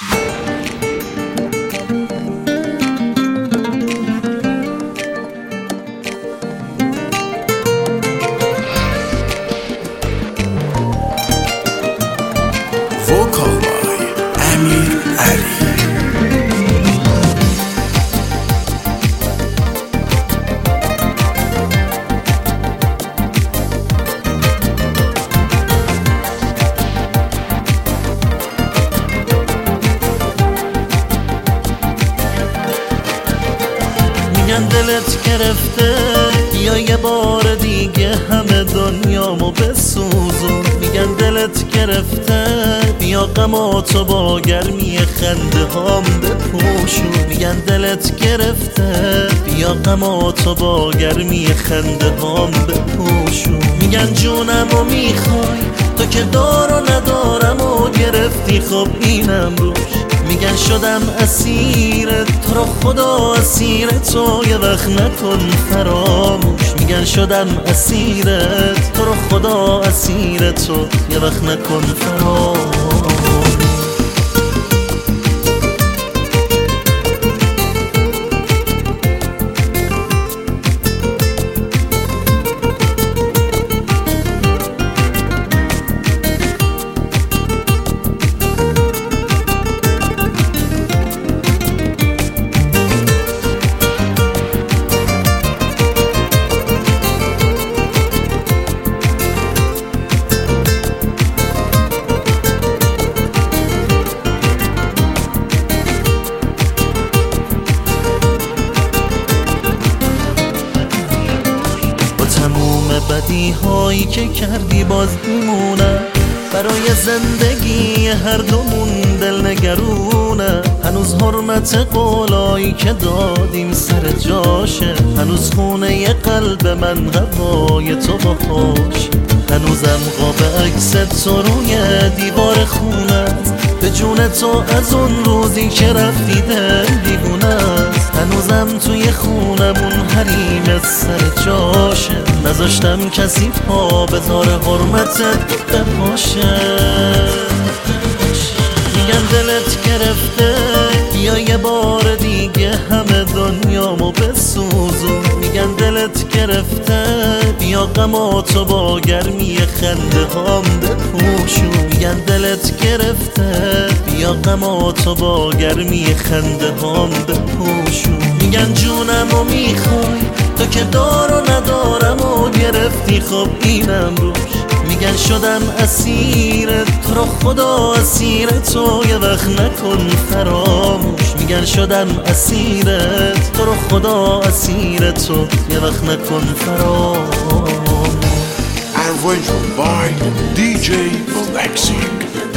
میگن دلت گرفته یا یه بار دیگه همه دنیامو بسوزون. میگن دلت گرفته بیا غماتو با گرمی خنده هام بپوشون. میگن دلت گرفته بیا غماتو با گرمی خنده هام بپوشون. میگن جونمو میخوای تو که دار و ندارم و گرفتی خب اینم روش. میگن شدم اسیرت تو رو خدا اسیر تو یه وقت نکن فراموش. میگن شدم اسیرت تو رو خدا اسیر تو یه وقت نکن فراموش. بدی هایی که کردی باز میمونه برای زندگی هر دومون دل نگرونه. هنوز حرمت قولایی که دادیم سر جاشه. هنوز خونه قلب من قبای تو باهاش. هنوزم قاب عکس تو روی دیوار خونت. به جون تو از اون روزی که رفتی دل دیوونه است. هنوزم توی خونمون حریم سر جاشه. نذاشتم کسی پا بذار حرمتت بپاشه. میگن دلت گرفته یا یه بار دیگه همه دنیامو بسوزون. میگن دلت گرفته بیا غماتو با گرمی خنده هام بپوشون. میگن دلت گرفته بیا غماتو با گرمی خنده هام بپوشون. میگن جونمو میخوای تو که دار و ندارم و گرفتی خب اینم روش. میگن شدم اسیرت تو رو خدا اسیر تو یه وقت نکن فراموش. میگن شدم اسیرت تو رو خدا اسیر تو یه وقت نکن فراموش. Arranged by DJ Flexing.